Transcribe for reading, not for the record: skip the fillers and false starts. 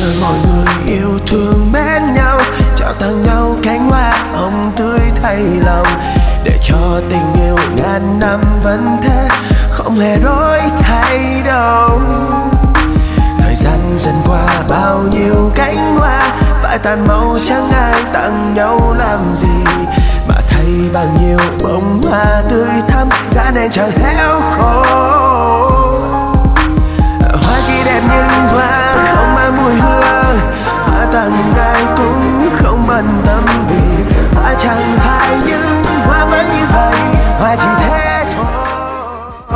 mọi người yêu thương mến nhau, trao tặng nhau cánh hoa hồng tươi thay lòng, để cho tình yêu ngàn năm vẫn thế, không hề đổi thay đâu. Thời gian dần qua bao nhiêu cánh hoa phai tàn màu, chẳng ai tặng nhau làm gì, mà thay bao nhiêu bông hoa tươi thắm gã nên chẳng héo khô.